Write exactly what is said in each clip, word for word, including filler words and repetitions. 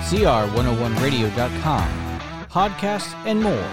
C R one oh one radio dot com, podcasts, and more.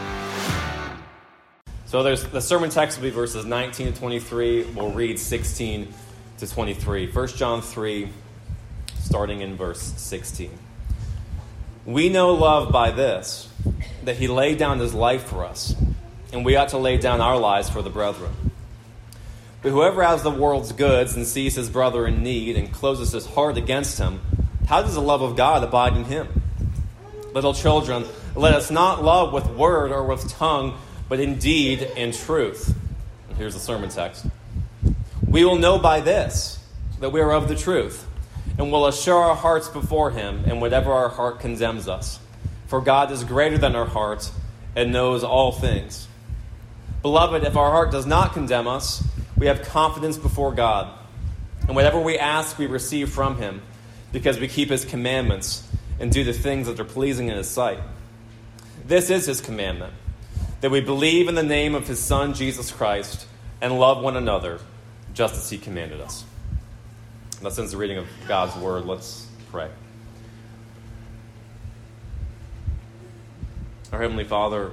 So there's the sermon text will be verses nineteen to twenty-three. We'll read sixteen to twenty-three. First John three, starting in verse sixteen. We know love by this, that he laid down his life for us, and we ought to lay down our lives for the brethren. But whoever has the world's goods and sees his brother in need and closes his heart against him, how does the love of God abide in him? Little children, let us not love with word or with tongue, but in deed and truth. And here's the sermon text. We will know by this, that we are of the truth, and will assure our hearts before him in whatever our heart condemns us. For God is greater than our heart and knows all things. Beloved, if our heart does not condemn us, we have confidence before God. And whatever we ask, we receive from him, because we keep his commandments and do the things that are pleasing in his sight. This is his commandment, that we believe in the name of his Son, Jesus Christ, and love one another, just as he commanded us. Now, since the reading of God's word, let's pray. Our Heavenly Father,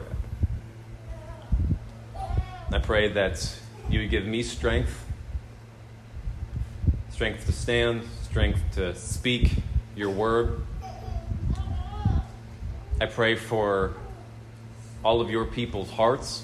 I pray that you would give me strength, strength to stand, strength to speak your word. I pray for all of your people's hearts,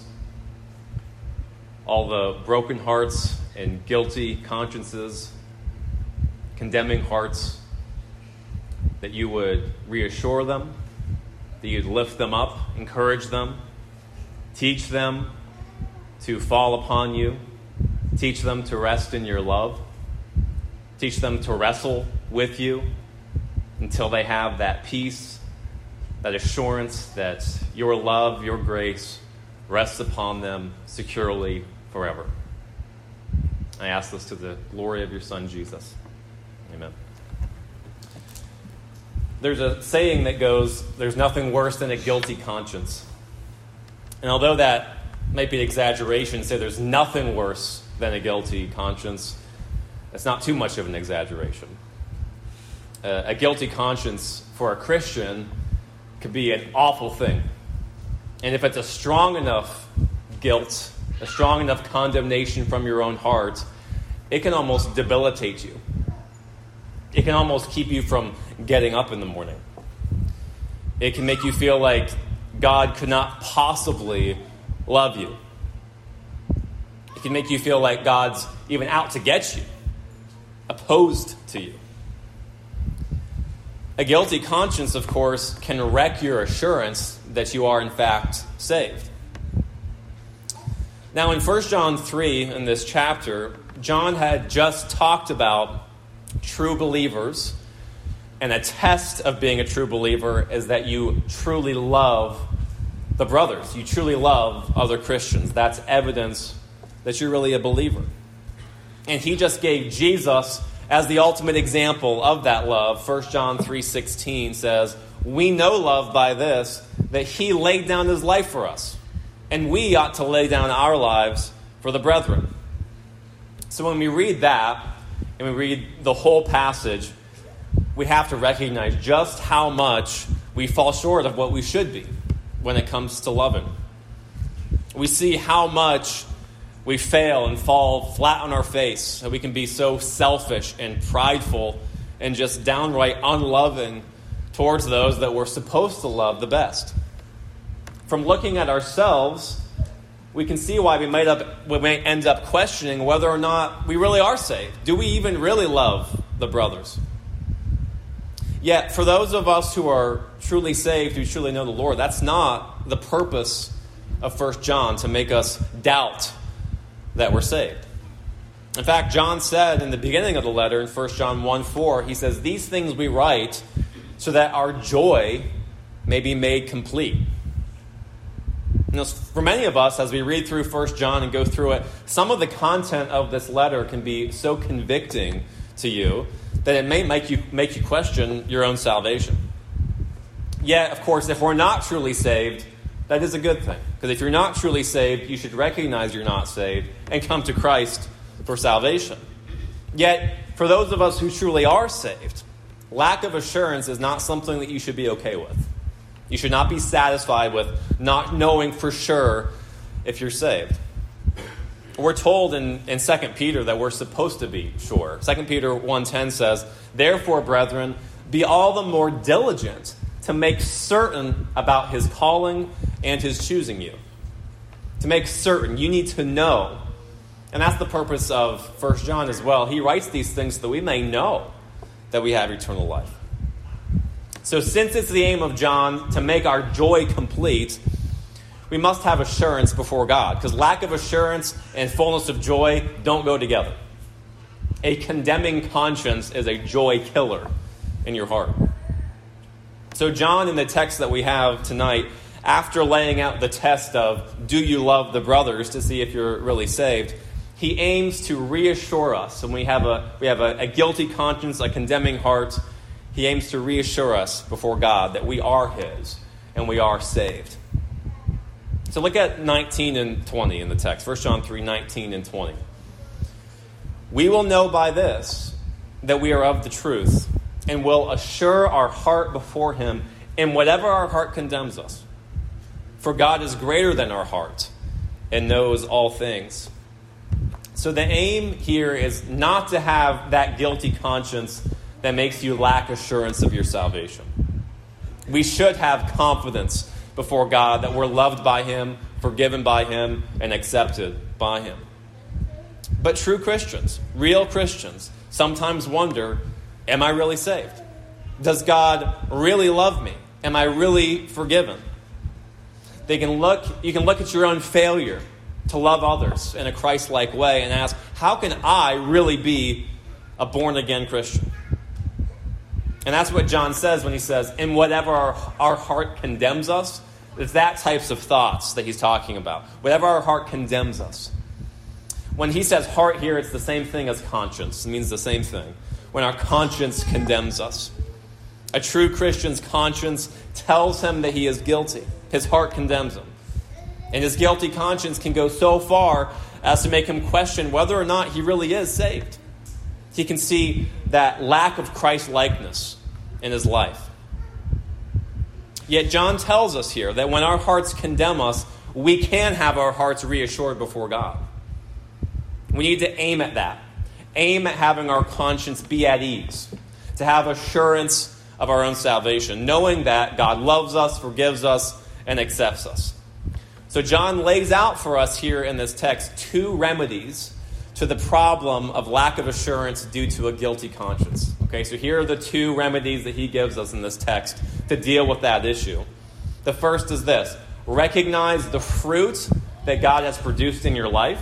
all the broken hearts and guilty consciences, condemning hearts, that you would reassure them, that you'd lift them up, encourage them, teach them to fall upon you, teach them to rest in your love, teach them to wrestle with you until they have that peace, that assurance that your love, your grace rests upon them securely forever. I ask this to the glory of your Son, Jesus. Amen. There's a saying that goes, there's nothing worse than a guilty conscience. And although that might be an exaggeration to say there's nothing worse than a guilty conscience, it's not too much of an exaggeration. Uh, a guilty conscience for a Christian could be an awful thing. And if it's a strong enough guilt, a strong enough condemnation from your own heart, it can almost debilitate you. It can almost keep you from getting up in the morning. It can make you feel like God could not possibly love you. It can make you feel like God's even out to get you, opposed to you. A guilty conscience, of course, can wreck your assurance that you are in fact saved. Now in First John three, in this chapter, John had just talked about true believers, and a test of being a true believer is that you truly love the brothers. You truly love other Christians. That's evidence that you're really a believer. And he just gave Jesus as the ultimate example of that love. First John three sixteen says, we know love by this, that he laid down his life for us, and we ought to lay down our lives for the brethren. So when we read that, and we read the whole passage, we have to recognize just how much we fall short of what we should be when it comes to loving. We see how much we fail and fall flat on our face, that we can be so selfish and prideful and just downright unloving towards those that we're supposed to love the best. From looking at ourselves, we can see why we might, up, we might end up questioning whether or not we really are saved. Do we even really love the brothers? Yet, for those of us who are truly saved, who truly know the Lord, that's not the purpose of First John, to make us doubt that we're saved. In fact, John said in the beginning of the letter in First John one four, he says, these things we write so that our joy may be made complete. You know, for many of us, as we read through First John and go through it, some of the content of this letter can be so convicting to you that it may make you make you question your own salvation. Yet, of course, if we're not truly saved, that is a good thing. Because if you're not truly saved, you should recognize you're not saved and come to Christ for salvation. Yet, for those of us who truly are saved, lack of assurance is not something that you should be okay with. You should not be satisfied with not knowing for sure if you're saved. We're told in, in Second Peter that we're supposed to be sure. Second Peter one ten says, "Therefore, brethren, be all the more diligent to make certain about his calling and his choosing you." To make certain, you need to know. And that's the purpose of First John as well. He writes these things so that we may know that we have eternal life. So since it's the aim of John to make our joy complete, we must have assurance before God, because lack of assurance and fullness of joy don't go together. A condemning conscience is a joy killer in your heart. So John, in the text that we have tonight, after laying out the test of do you love the brothers to see if you're really saved, he aims to reassure us. And we have a we have a, a guilty conscience, a condemning heart. He aims to reassure us before God that we are his and we are saved. So look at nineteen and twenty in the text. First John three, nineteen and twenty. "We will know by this that we are of the truth, and will assure our heart before him in whatever our heart condemns us. For God is greater than our heart and knows all things." So the aim here is not to have that guilty conscience that makes you lack assurance of your salvation. We should have confidence before God that we're loved by him, forgiven by him, and accepted by him. But true Christians, real Christians, sometimes wonder, am I really saved? Does God really love me? Am I really forgiven? They can look, you can look at your own failure to love others in a Christ-like way and ask, how can I really be a born-again Christian? And that's what John says when he says, in whatever our, our heart condemns us. It's that types of thoughts that he's talking about. Whatever our heart condemns us. When he says heart here, it's the same thing as conscience. It means the same thing. When our conscience condemns us. A true Christian's conscience tells him that he is guilty. His heart condemns him. And his guilty conscience can go so far as to make him question whether or not he really is saved. He can see that lack of Christ-likeness in his life. Yet John tells us here that when our hearts condemn us, we can have our hearts reassured before God. We need to aim at that. Aim at having our conscience be at ease. To have assurance of our own salvation, knowing that God loves us, forgives us, and accepts us. So John lays out for us here in this text two remedies to the problem of lack of assurance due to a guilty conscience. Okay, so here are the two remedies that he gives us in this text to deal with that issue. The first is this: recognize the fruit that God has produced in your life.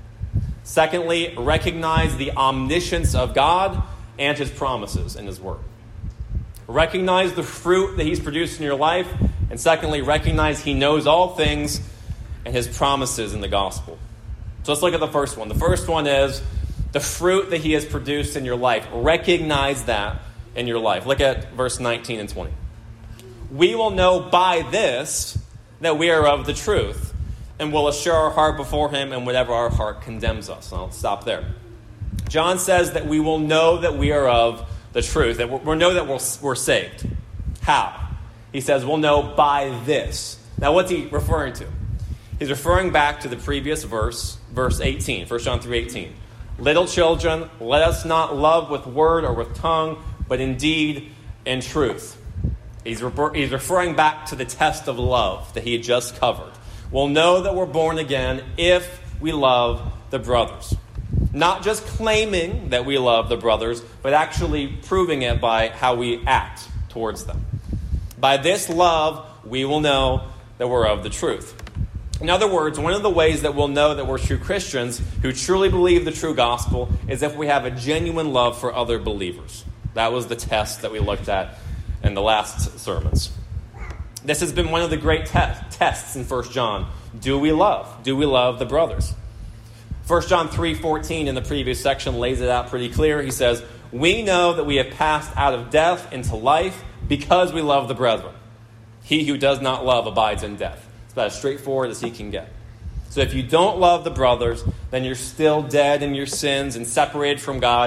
Secondly, recognize the omniscience of God and his promises in his word. Recognize the fruit that he's produced in your life. And secondly, recognize he knows all things and his promises in the gospel. So let's look at the first one. The first one is the fruit that he has produced in your life. Recognize that in your life. Look at verse nineteen and twenty. "We will know by this that we are of the truth, and will assure our heart before him in whatever our heart condemns us." And I'll stop there. John says that we will know that we are of the truth, that we'll know that we're, we're saved. How? He says we'll know by this. Now what's he referring to? He's referring back to the previous verse, verse eighteen, First John three eighteen. "Little children, let us not love with word or with tongue, but in deed and truth." He's, refer- he's referring back to the test of love that he had just covered. We'll know that we're born again if we love the brothers. Not just claiming that we love the brothers, but actually proving it by how we act towards them. By this love, we will know that we're of the truth. In other words, one of the ways that we'll know that we're true Christians who truly believe the true gospel is if we have a genuine love for other believers. That was the test that we looked at in the last sermons. This has been one of the great te- tests in First John. Do we love? Do we love the brothers? First John three fourteen in the previous section lays it out pretty clear. He says, "We know that we have passed out of death into life because we love the brethren. He who does not love abides in death." It's about as straightforward as he can get. So if you don't love the brothers, then you're still dead in your sins and separated from God,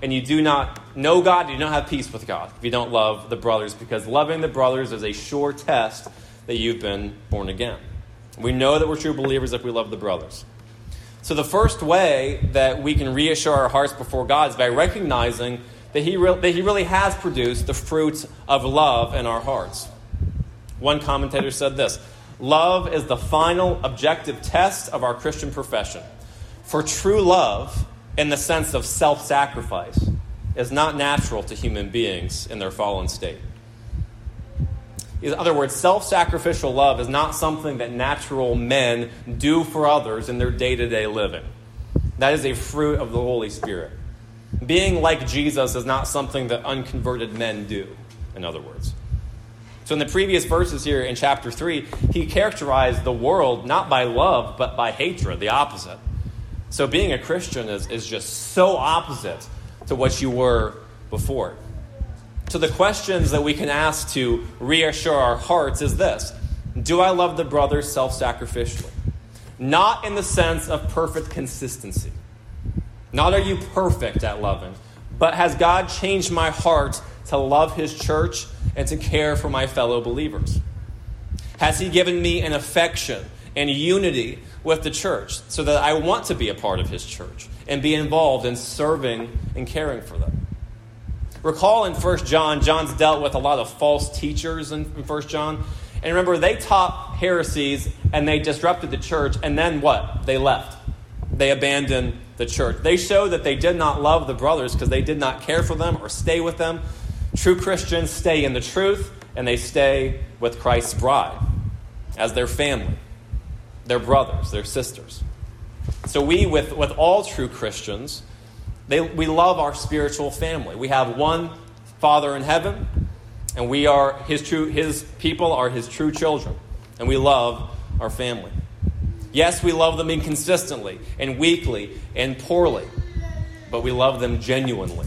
and you do not know God, you don't have peace with God if you don't love the brothers, because loving the brothers is a sure test that you've been born again. We know that we're true believers if we love the brothers. So the first way that we can reassure our hearts before God is by recognizing that he, re- that he really has produced the fruit of love in our hearts. One commentator said this: love is the final objective test of our Christian profession. For true love, in the sense of self-sacrifice, is not natural to human beings in their fallen state. In other words, self-sacrificial love is not something that natural men do for others in their day-to-day living. That is a fruit of the Holy Spirit. Being like Jesus is not something that unconverted men do, in other words. So in the previous verses here in chapter three, he characterized the world not by love, but by hatred, the opposite. So being a Christian is, is just so opposite to what you were before. So the questions that we can ask to reassure our hearts is this: do I love the brothers self-sacrificially? Not in the sense of perfect consistency. Not are you perfect at loving, but has God changed my heart to love his church and to care for my fellow believers? Has he given me an affection and unity with the church so that I want to be a part of his church and be involved in serving and caring for them? Recall in First John, John's dealt with a lot of false teachers in First John. And remember, they taught heresies and they disrupted the church. And then what? They left. They abandoned the church. They showed that they did not love the brothers because they did not care for them or stay with them. True Christians stay in the truth and they stay with Christ's bride as their family, their brothers, their sisters. So we, with, with all true Christians, They, we love our spiritual family. We have one Father in heaven, and we are his true. His people are his true children, and we love our family. Yes, we love them inconsistently and weakly and poorly, but we love them genuinely.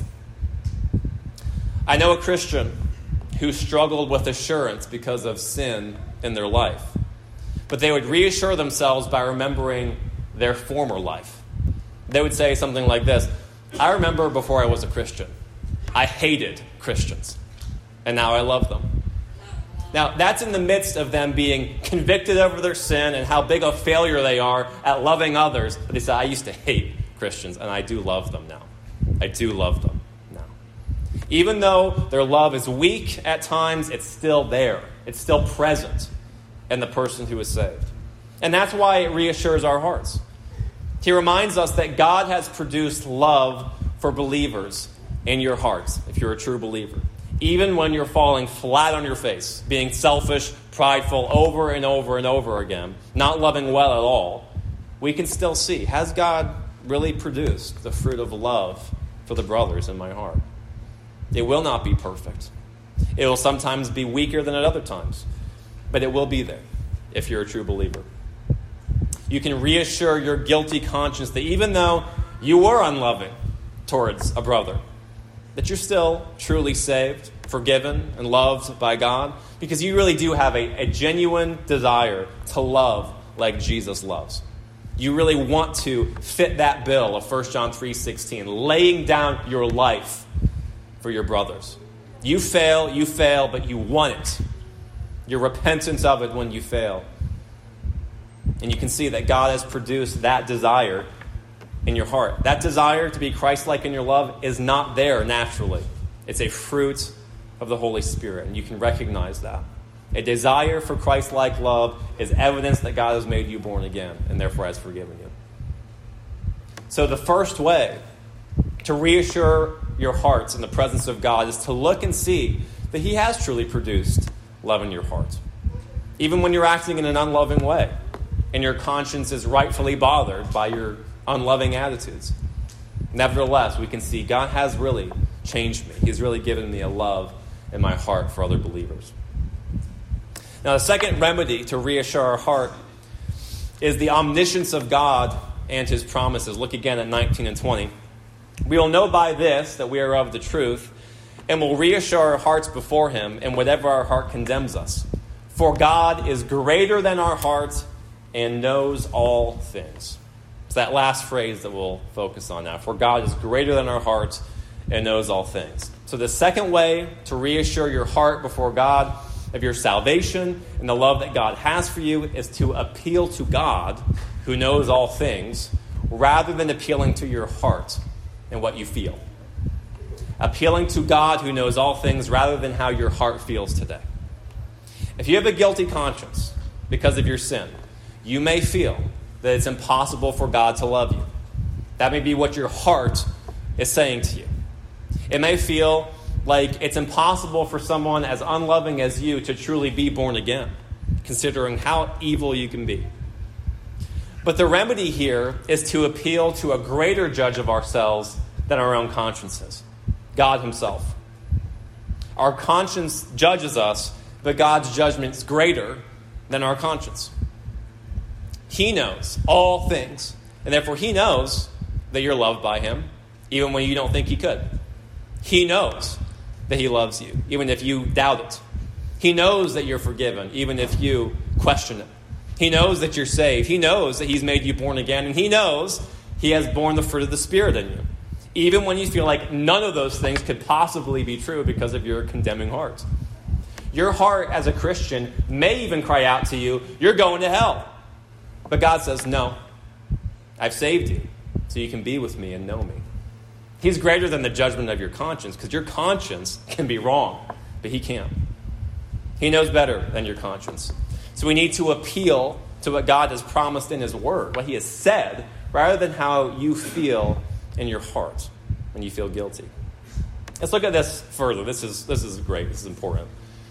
I know a Christian who struggled with assurance because of sin in their life, but they would reassure themselves by remembering their former life. They would say something like this: I remember before I was a Christian, I hated Christians, and now I love them. Now, that's in the midst of them being convicted over their sin and how big a failure they are at loving others. But they say, I used to hate Christians, and I do love them now. I do love them now. Even though their love is weak at times, it's still there. It's still present in the person who is saved. And that's why it reassures our hearts. He reminds us that God has produced love for believers in your hearts, if you're a true believer. Even when you're falling flat on your face, being selfish, prideful over and over and over again, not loving well at all, we can still see, has God really produced the fruit of love for the brothers in my heart? It will not be perfect. It will sometimes be weaker than at other times, but it will be there if you're a true believer. You can reassure your guilty conscience that even though you were unloving towards a brother, that you're still truly saved, forgiven, and loved by God, because you really do have a, a genuine desire to love like Jesus loves. You really want to fit that bill of First John three sixteen, laying down your life for your brothers. You fail, you fail, but you want it. Your repentance of it when you fail. And you can see that God has produced that desire in your heart. That desire to be Christ-like in your love is not there naturally. It's a fruit of the Holy Spirit, and you can recognize that. A desire for Christ-like love is evidence that God has made you born again and therefore has forgiven you. So the first way to reassure your hearts in the presence of God is to look and see that he has truly produced love in your heart. Even when you're acting in an unloving way and your conscience is rightfully bothered by your unloving attitudes. Nevertheless, we can see God has really changed me. He's really given me a love in my heart for other believers. Now, the second remedy to reassure our heart is the omniscience of God and his promises. Look again at nineteen and twenty. We will know by this that we are of the truth, and will reassure our hearts before him in whatever our heart condemns us. For God is greater than our hearts and knows all things. It's that last phrase that we'll focus on now. For God is greater than our hearts and knows all things. So the second way to reassure your heart before God of your salvation and the love that God has for you is to appeal to God, who knows all things, rather than appealing to your heart and what you feel. Appealing to God, who knows all things, rather than how your heart feels today. If you have a guilty conscience because of your sin, you may feel that it's impossible for God to love you. That may be what your heart is saying to you. It may feel like it's impossible for someone as unloving as you to truly be born again, considering how evil you can be. But the remedy here is to appeal to a greater judge of ourselves than our own consciences, God himself. Our conscience judges us, but God's judgment is greater than our conscience. He knows all things, and therefore he knows that you're loved by him, even when you don't think he could. He knows that he loves you, even if you doubt it. He knows that you're forgiven, even if you question it. He knows that you're saved. He knows that he's made you born again, and he knows he has borne the fruit of the Spirit in you, even when you feel like none of those things could possibly be true because of your condemning heart. Your heart as a Christian may even cry out to you, you're going to hell. But God says, no, I've saved you so you can be with me and know me. He's greater than the judgment of your conscience, because your conscience can be wrong, but he can't. He knows better than your conscience. So we need to appeal to what God has promised in his word, what he has said, rather than how you feel in your heart when you feel guilty. Let's look at this further. This is, this is great. This is important.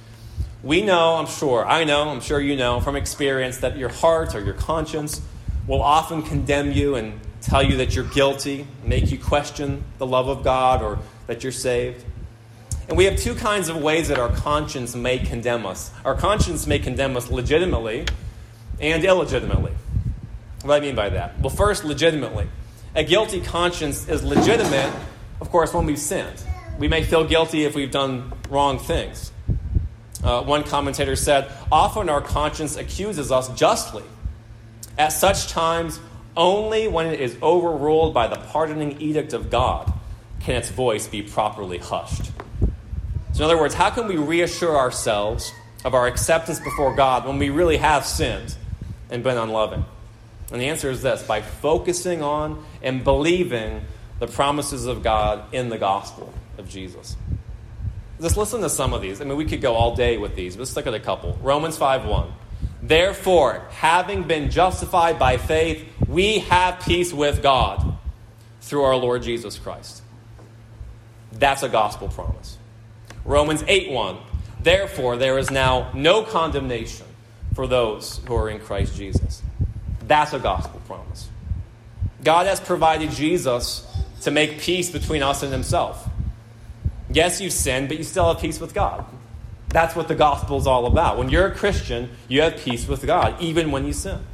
We know, I'm sure, I know, I'm sure you know from experience that your heart or your conscience will often condemn you and tell you that you're guilty, make you question the love of God or that you're saved. And we have two kinds of ways that our conscience may condemn us. Our conscience may condemn us legitimately and illegitimately. What do I mean by that? Well, first, legitimately. A guilty conscience is legitimate, of course, when we've sinned. We may feel guilty if we've done wrong things. Uh, one commentator said, often our conscience accuses us justly. At such times, only when it is overruled by the pardoning edict of God can its voice be properly hushed. So in other words, how can we reassure ourselves of our acceptance before God when we really have sinned and been unloving? And the answer is this: by focusing on and believing the promises of God in the gospel of Jesus. Just listen to some of these. I mean, we could go all day with these, but let's look at a couple. Romans five one. Therefore, having been justified by faith, we have peace with God through our Lord Jesus Christ. That's a gospel promise. Romans eight one. Therefore, there is now no condemnation for those who are in Christ Jesus. That's a gospel promise. God has provided Jesus to make peace between us and himself. Yes, you've sinned, but you still have peace with God. That's what the gospel is all about. When you're a Christian, you have peace with God, even when you sin.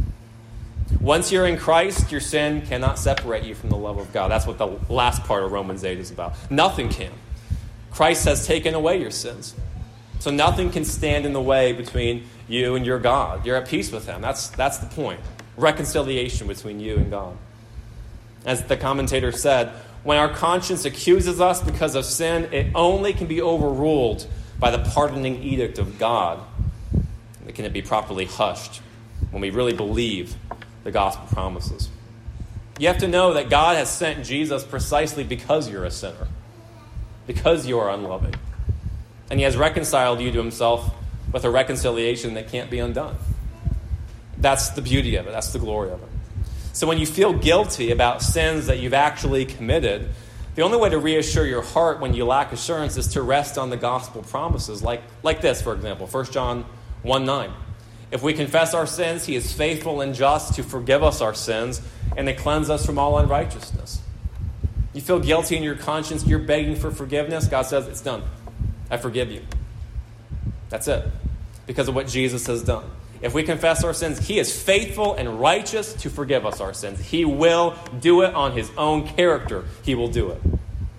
Once you're in Christ, your sin cannot separate you from the love of God. That's what the last part of Romans eight is about. Nothing can. Christ has taken away your sins. So nothing can stand in the way between you and your God. You're at peace with him. That's, that's the point. Reconciliation between you and God. As the commentator said, when our conscience accuses us because of sin, it only can be overruled by the pardoning edict of God. Can it be properly hushed when we really believe the gospel promises? You have to know that God has sent Jesus precisely because you're a sinner, because you are unloving. And he has reconciled you to himself with a reconciliation that can't be undone. That's the beauty of it. That's the glory of it. So when you feel guilty about sins that you've actually committed, the only way to reassure your heart when you lack assurance is to rest on the gospel promises. Like, like this, for example, First John one nine. If we confess our sins, he is faithful and just to forgive us our sins and to cleanse us from all unrighteousness. You feel guilty in your conscience, you're begging for forgiveness. God says, it's done. I forgive you. That's it. Because of what Jesus has done. If we confess our sins, he is faithful and righteous to forgive us our sins. He will do it on his own character. He will do it.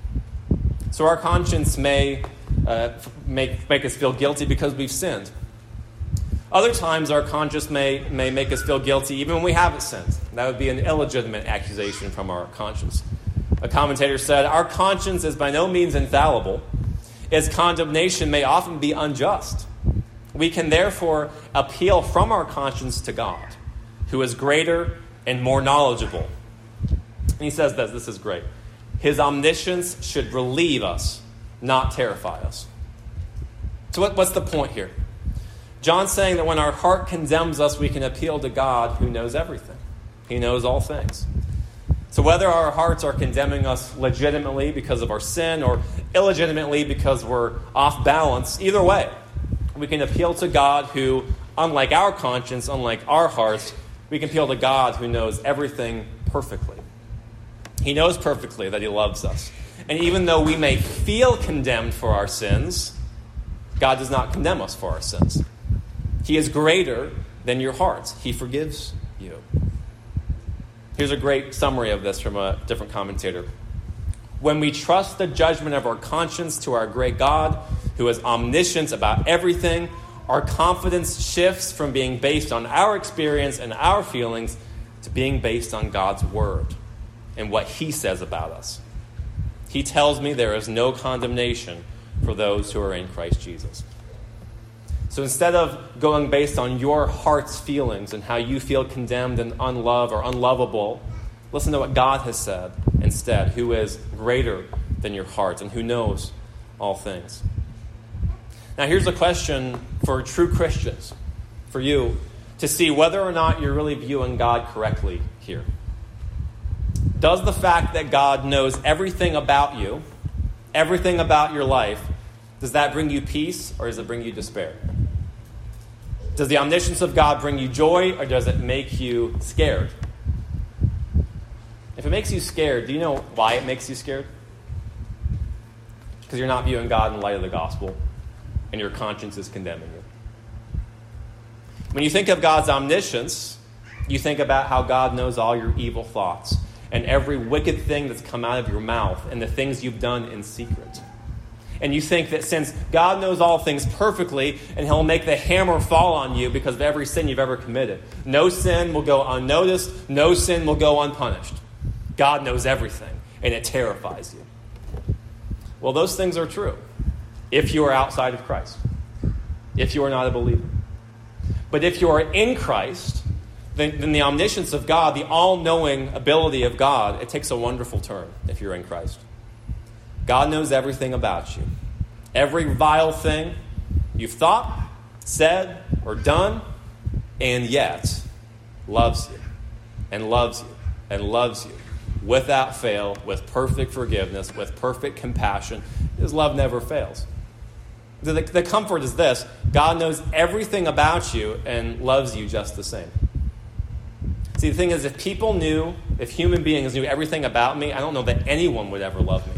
So our conscience may uh, make, make us feel guilty because we've sinned. Other times our conscience may, may make us feel guilty even when we haven't sinned. That would be an illegitimate accusation from our conscience. A commentator said, "Our conscience is by no means infallible. Its condemnation may often be unjust. We can therefore appeal from our conscience to God, who is greater and more knowledgeable." And he says this, this is great. His omniscience should relieve us, not terrify us. So what, what's the point here? John's saying that when our heart condemns us, we can appeal to God who knows everything. He knows all things. So whether our hearts are condemning us legitimately because of our sin or illegitimately because we're off balance, either way, we can appeal to God who, unlike our conscience, unlike our hearts, we can appeal to God who knows everything perfectly. He knows perfectly that he loves us. And even though we may feel condemned for our sins, God does not condemn us for our sins. He is greater than your hearts. He forgives you. Here's a great summary of this from a different commentator. When we trust the judgment of our conscience to our great God, who is omniscient about everything, our confidence shifts from being based on our experience and our feelings to being based on God's word and what he says about us. He tells me there is no condemnation for those who are in Christ Jesus. So instead of going based on your heart's feelings and how you feel condemned and unloved or unlovable, listen to what God has said instead, who is greater than your heart and who knows all things. Now here's a question for true Christians, for you, to see whether or not you're really viewing God correctly here. Does the fact that God knows everything about you, everything about your life, does that bring you peace or does it bring you despair? Does the omniscience of God bring you joy or does it make you scared? If it makes you scared, do you know why it makes you scared? Because you're not viewing God in light of the gospel and your conscience is condemning you. When you think of God's omniscience, you think about how God knows all your evil thoughts and every wicked thing that's come out of your mouth and the things you've done in secret. And you think that since God knows all things perfectly and he'll make the hammer fall on you because of every sin you've ever committed, no sin will go unnoticed, no sin will go unpunished. God knows everything, and it terrifies you. Well, those things are true if you are outside of Christ, if you are not a believer. But if you are in Christ, then, then the omniscience of God, the all-knowing ability of God, it takes a wonderful turn if you're in Christ. God knows everything about you. Every vile thing you've thought, said, or done, and yet loves you, and loves you, and loves you without fail, with perfect forgiveness, with perfect compassion. His love never fails. The, the, the comfort is this: God knows everything about you and loves you just the same. See, the thing is, if people knew, if human beings knew everything about me, I don't know that anyone would ever love me.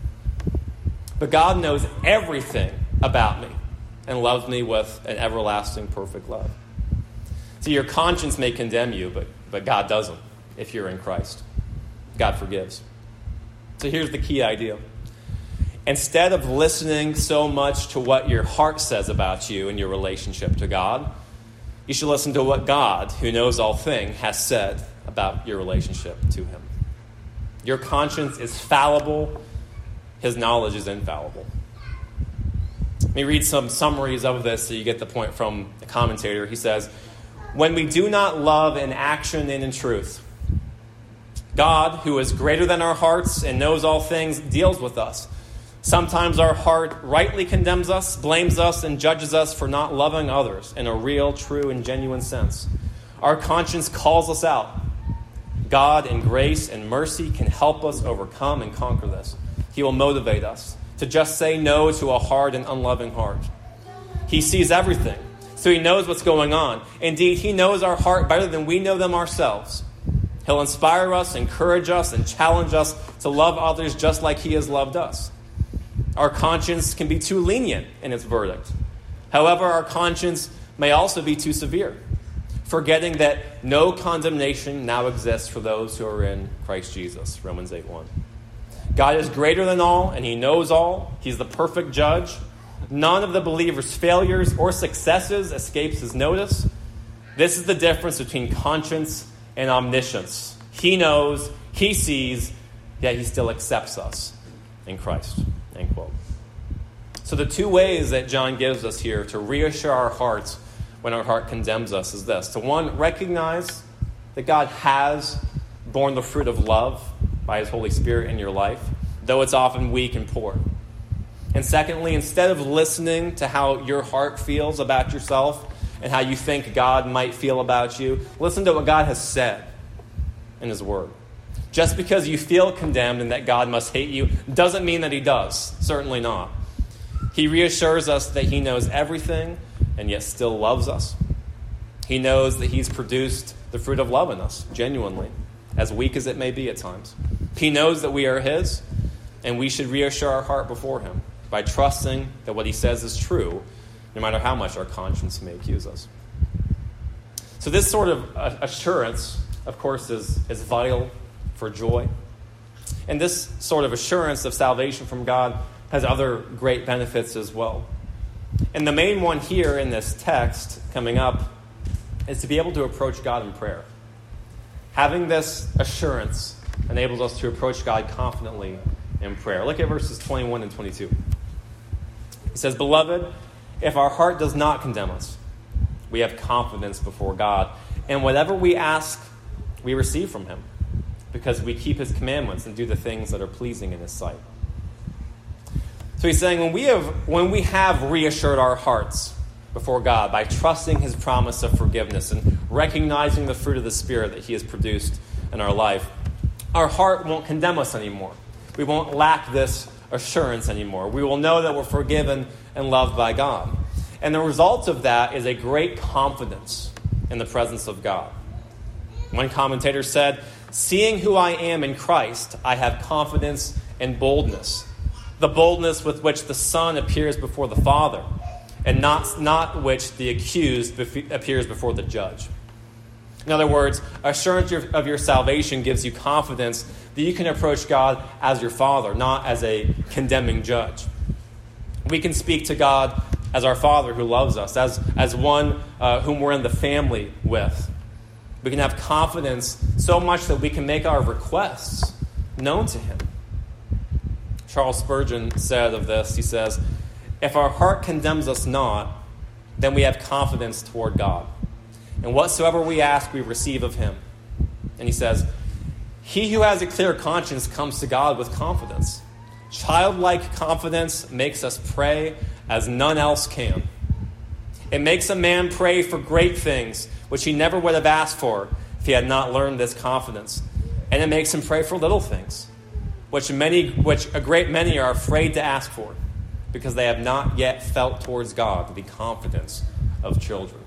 But God knows everything about me and loves me with an everlasting, perfect love. See, your conscience may condemn you, but, but God doesn't if you're in Christ. God forgives. So here's the key idea. Instead of listening so much to what your heart says about you and your relationship to God, you should listen to what God, who knows all things, has said about your relationship to him. Your conscience is fallible. His knowledge is infallible. Let me read some summaries of this so you get the point from the commentator. He says, when we do not love in action and in truth, God, who is greater than our hearts and knows all things, deals with us. Sometimes our heart rightly condemns us, blames us, and judges us for not loving others in a real, true, and genuine sense. Our conscience calls us out. God, in grace and mercy, can help us overcome and conquer this. He will motivate us to just say no to a hard and unloving heart. He sees everything, so he knows what's going on. Indeed, he knows our heart better than we know them ourselves. He'll inspire us, encourage us, and challenge us to love others just like he has loved us. Our conscience can be too lenient in its verdict. However, our conscience may also be too severe, forgetting that no condemnation now exists for those who are in Christ Jesus, Romans eight one. God is greater than all, and he knows all. He's the perfect judge. None of the believer's failures or successes escapes his notice. This is the difference between conscience and omniscience. He knows, he sees, yet he still accepts us in Christ, end quote. So the two ways that John gives us here to reassure our hearts when our heart condemns us is this. To one, recognize that God has borne the fruit of love by his Holy Spirit in your life, though it's often weak and poor. And secondly, instead of listening to how your heart feels about yourself and how you think God might feel about you, listen to what God has said in his word. Just because you feel condemned and that God must hate you doesn't mean that he does. Certainly not. He reassures us that he knows everything and yet still loves us. He knows that he's produced the fruit of love in us, genuinely, as weak as it may be at times. He knows that we are his, and we should reassure our heart before him by trusting that what he says is true, no matter how much our conscience may accuse us. So this sort of assurance, of course, is, is vital for joy. And this sort of assurance of salvation from God has other great benefits as well. And the main one here in this text coming up is to be able to approach God in prayer. Having this assurance enables us to approach God confidently in prayer. Look at verses twenty-one and twenty-two. It says, "Beloved, if our heart does not condemn us, we have confidence before God. And whatever we ask, we receive from him, because we keep his commandments and do the things that are pleasing in his sight." So he's saying when we have when we have reassured our hearts before God by trusting his promise of forgiveness and recognizing the fruit of the Spirit that he has produced in our life, our heart won't condemn us anymore. We won't lack this assurance anymore. We will know that we're forgiven and loved by God. And the result of that is a great confidence in the presence of God. One commentator said, "Seeing who I am in Christ, I have confidence and boldness. The boldness with which the Son appears before the Father, and not, not which the accused bef- appears before the judge." In other words, assurance of your salvation gives you confidence that you can approach God as your Father, not as a condemning judge. We can speak to God as our Father who loves us, as, as one uh, whom we're in the family with. We can have confidence so much that we can make our requests known to him. Charles Spurgeon said of this, he says, "If our heart condemns us not, then we have confidence toward God. And whatsoever we ask, we receive of him." And he says, "He who has a clear conscience comes to God with confidence. Childlike confidence makes us pray as none else can. It makes a man pray for great things, which he never would have asked for if he had not learned this confidence. And it makes him pray for little things, which many, which a great many are afraid to ask for, because they have not yet felt towards God the confidence of children."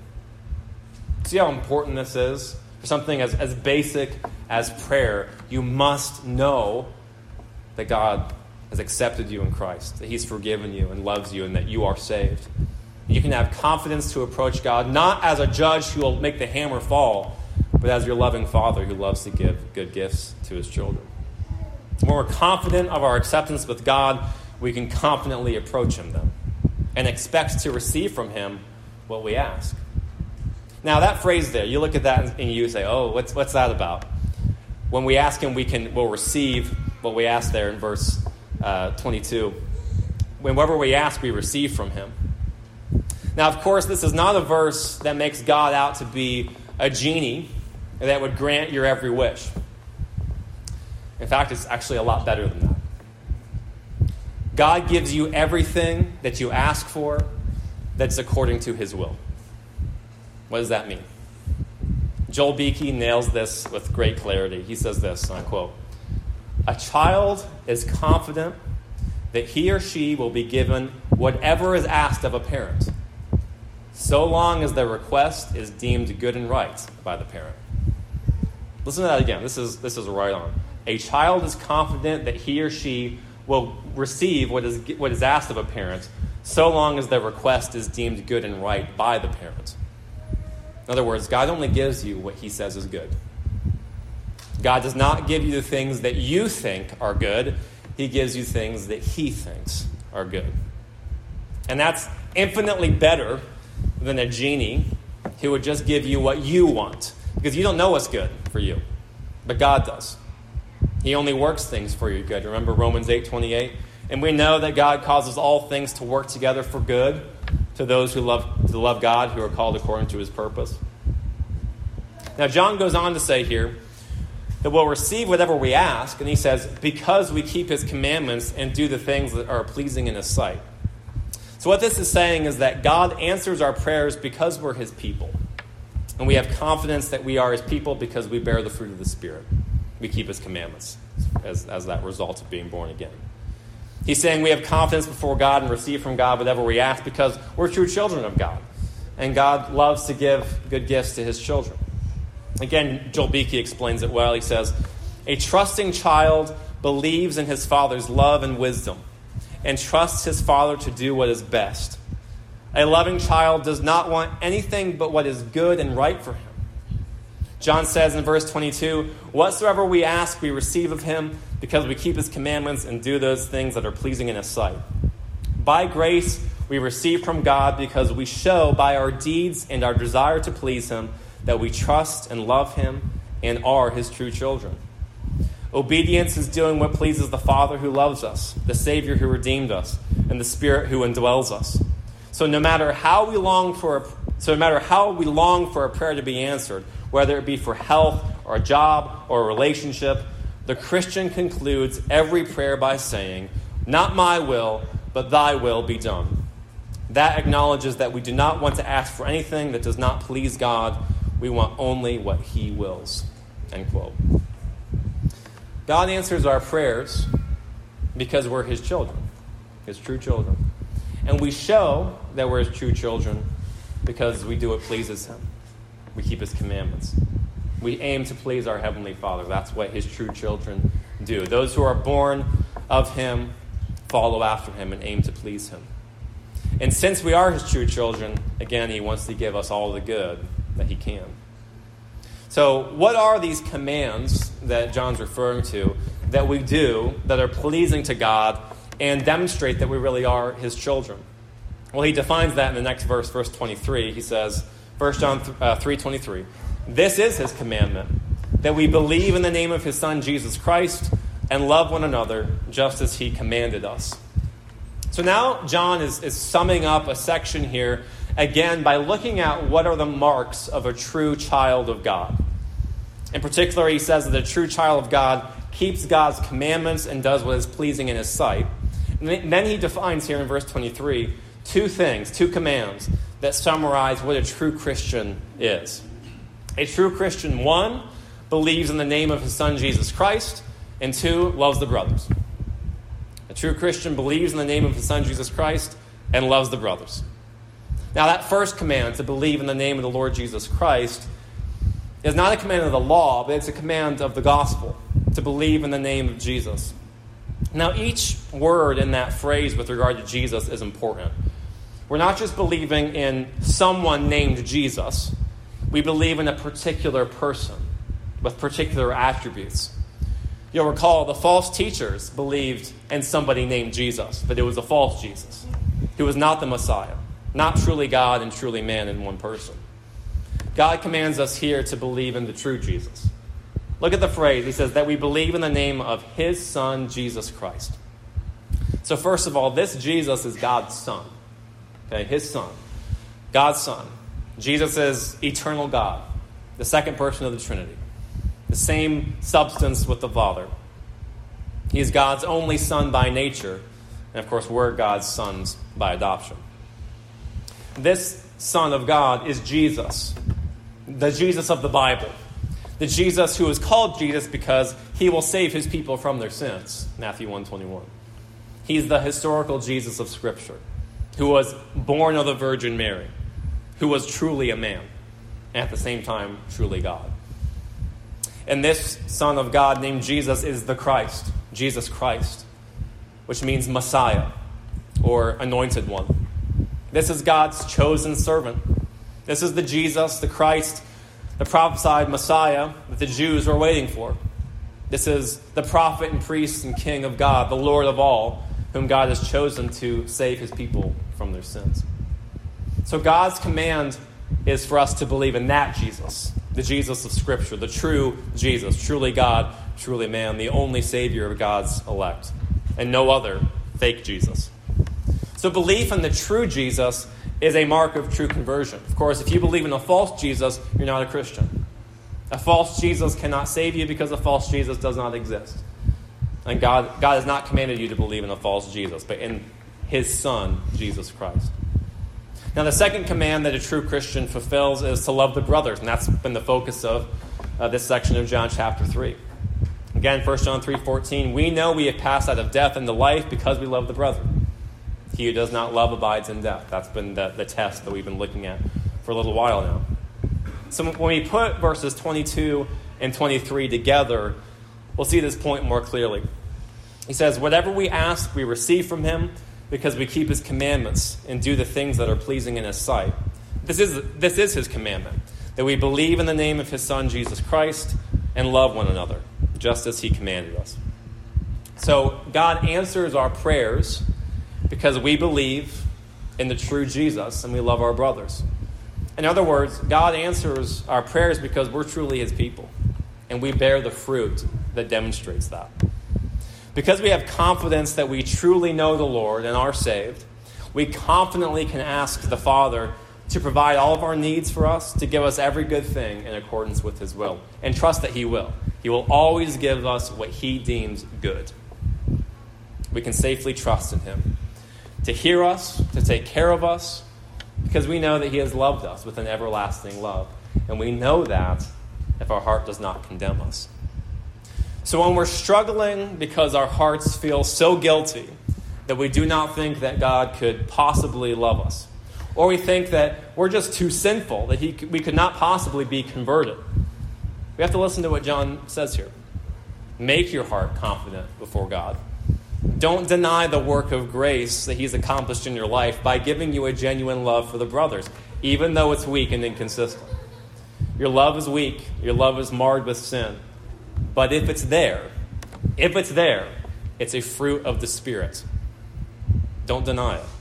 See how important this is? For something as, as basic as prayer, you must know that God has accepted you in Christ, that he's forgiven you and loves you, and that you are saved. You can have confidence to approach God, not as a judge who will make the hammer fall, but as your loving Father who loves to give good gifts to his children. When we're confident of our acceptance with God, we can confidently approach him then and expect to receive from him what we ask. Now that phrase there, you look at that and you say, oh, what's what's that about? When we ask him, we can we'll receive what we ask there in verse uh, twenty-two. Whenever we ask, we receive from him. Now, of course, this is not a verse that makes God out to be a genie that would grant your every wish. In fact, it's actually a lot better than that. God gives you everything that you ask for that's according to his will. What does that mean? Joel Beakey nails this with great clarity. He says this, and I quote, "A child is confident that he or she will be given whatever is asked of a parent, so long as their request is deemed good and right by the parent." Listen to that again. This is this is right on. A child is confident that he or she will receive what is what is asked of a parent, so long as their request is deemed good and right by the parent. In other words, God only gives you what he says is good. God does not give you the things that you think are good. He gives you things that he thinks are good. And that's infinitely better than a genie who would just give you what you want, because you don't know what's good for you, but God does. He only works things for your good. Remember Romans eight twenty-eight? And we know that God causes all things to work together for good to those who love, to love God, who are called according to his purpose. Now, John goes on to say here that we'll receive whatever we ask, and he says, because we keep his commandments and do the things that are pleasing in his sight. So what this is saying is that God answers our prayers because we're his people. And we have confidence that we are his people because we bear the fruit of the Spirit. We keep his commandments as, as that result of being born again. He's saying we have confidence before God and receive from God whatever we ask because we're true children of God. And God loves to give good gifts to his children. Again, Joel Beakey explains it well. He says, a trusting child believes in his father's love and wisdom and trusts his father to do what is best. A loving child does not want anything but what is good and right for him. John says in verse twenty-two, whatsoever we ask, we receive of him because we keep his commandments and do those things that are pleasing in his sight. By grace, we receive from God because we show by our deeds and our desire to please him that we trust and love him and are his true children. Obedience is doing what pleases the Father who loves us, the Savior who redeemed us, and the Spirit who indwells us. So no matter how we long for a, so no matter how we long for a prayer to be answered, whether it be for health or a job or a relationship, the Christian concludes every prayer by saying, not my will, but thy will be done. That acknowledges that we do not want to ask for anything that does not please God. We want only what he wills. End quote. God answers our prayers because we're his children, his true children. And we show that we're his true children because we do what pleases him. We keep his commandments. We aim to please our Heavenly Father. That's what his true children do. Those who are born of him follow after him and aim to please him. And since we are his true children, again, he wants to give us all the good that he can. So what are these commands that John's referring to that we do that are pleasing to God and demonstrate that we really are his children? Well, he defines that in the next verse, verse twenty-three. He says, First John three twenty-three, this is his commandment, that we believe in the name of his Son, Jesus Christ, and love one another just as he commanded us. So now John is, is summing up a section here, again, by looking at what are the marks of a true child of God. In particular, he says that a true child of God keeps God's commandments and does what is pleasing in his sight. And then he defines here in verse twenty-three two things, two commands that summarize what a true Christian is. A true Christian, one, believes in the name of his Son, Jesus Christ, and two, loves the brothers. A true Christian believes in the name of his Son, Jesus Christ, and loves the brothers. Now, that first command, to believe in the name of the Lord Jesus Christ, is not a command of the law, but it's a command of the gospel, to believe in the name of Jesus. Now, each word in that phrase with regard to Jesus is important. We're not just believing in someone named Jesus. We believe in a particular person with particular attributes. You'll recall the false teachers believed in somebody named Jesus, but it was a false Jesus who was not the Messiah, not truly God and truly man in one person. God commands us here to believe in the true Jesus. Look at the phrase. He says that we believe in the name of his Son, Jesus Christ. So first of all, this Jesus is God's Son. Okay, his Son. God's Son. Jesus is eternal God, the second person of the Trinity. The same substance with the Father. He is God's only Son by nature. And of course, we're God's sons by adoption. This Son of God is Jesus. The Jesus of the Bible. The Jesus who is called Jesus because he will save his people from their sins. Matthew one twenty-one. He's the historical Jesus of Scripture, who was born of the Virgin Mary, who was truly a man, and at the same time, truly God. And this Son of God named Jesus is the Christ, Jesus Christ, which means Messiah, or anointed one. This is God's chosen servant. This is the Jesus, the Christ, the prophesied Messiah that the Jews were waiting for. This is the prophet and priest and king of God, the Lord of all, whom God has chosen to save his people from their sins. So God's command is for us to believe in that Jesus, the Jesus of Scripture, the true Jesus, truly God, truly man, the only Savior of God's elect, and no other fake Jesus. So belief in the true Jesus is a mark of true conversion. Of course, if you believe in a false Jesus, you're not a Christian. A false Jesus cannot save you because a false Jesus does not exist. And God, God has not commanded you to believe in a false Jesus, but in his Son, Jesus Christ. Now, the second command that a true Christian fulfills is to love the brothers, and that's been the focus of uh, this section of John chapter three. Again, First John three fourteen, we know we have passed out of death into life because we love the brother. He who does not love abides in death. That's been the, the test that we've been looking at for a little while now. So when we put verses twenty-two and twenty-three together, we'll see this point more clearly. He says, whatever we ask, we receive from him because we keep his commandments and do the things that are pleasing in his sight. This is, this is his commandment, that we believe in the name of his Son, Jesus Christ, and love one another, just as he commanded us. So God answers our prayers because we believe in the true Jesus and we love our brothers. In other words, God answers our prayers because we're truly his people, and we bear the fruit that demonstrates that. Because we have confidence that we truly know the Lord and are saved, we confidently can ask the Father to provide all of our needs for us, to give us every good thing in accordance with his will, and trust that he will. He will always give us what he deems good. We can safely trust in him to hear us, to take care of us, because we know that he has loved us with an everlasting love. And we know that if our heart does not condemn us. So when we're struggling because our hearts feel so guilty that we do not think that God could possibly love us, or we think that we're just too sinful, that he, we could not possibly be converted, we have to listen to what John says here. Make your heart confident before God. Don't deny the work of grace that he's accomplished in your life by giving you a genuine love for the brothers, even though it's weak and inconsistent. Your love is weak. Your love is marred with sin. But if it's there, if it's there, it's a fruit of the Spirit. Don't deny it.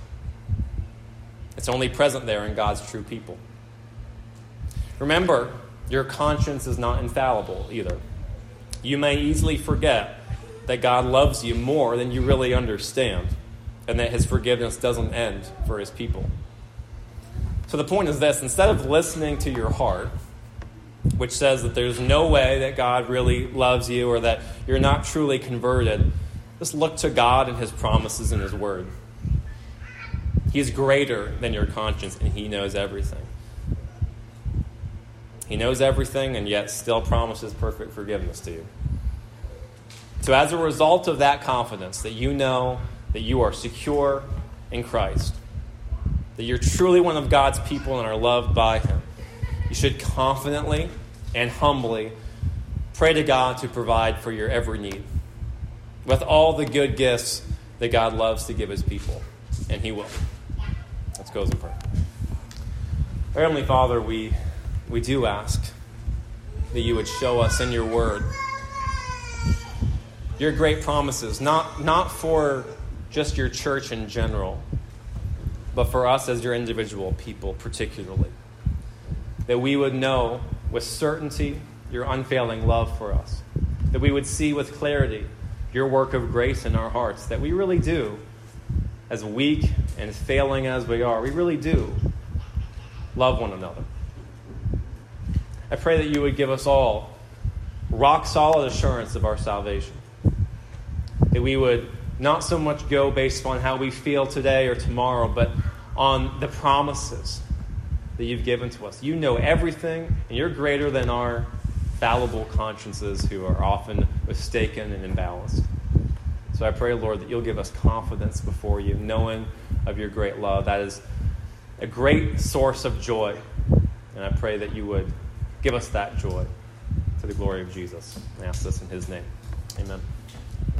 It's only present there in God's true people. Remember, your conscience is not infallible either. You may easily forget that God loves you more than you really understand, and that his forgiveness doesn't end for his people. So the point is this: instead of listening to your heart, which says that there's no way that God really loves you or that you're not truly converted, just look to God and his promises in his word. He's greater than your conscience, and he knows everything. He knows everything, and yet still promises perfect forgiveness to you. So as a result of that confidence, that you know that you are secure in Christ, that you're truly one of God's people and are loved by him, you should confidently and humbly pray to God to provide for your every need with all the good gifts that God loves to give his people, and he will. Let's go and pray. Our Heavenly Father, we, we do ask that you would show us in your word your great promises, not, not for just your church in general, but for us as your individual people particularly. That we would know with certainty your unfailing love for us. That we would see with clarity your work of grace in our hearts. That we really do, as weak and failing as we are, we really do love one another. I pray that you would give us all rock solid assurance of our salvation. That we would not so much go based on how we feel today or tomorrow, but on the promises that you've given to us. You know everything, and you're greater than our fallible consciences who are often mistaken and imbalanced. So I pray, Lord, that you'll give us confidence before you, knowing of your great love. That is a great source of joy, and I pray that you would give us that joy to the glory of Jesus. I ask this in his name. Amen.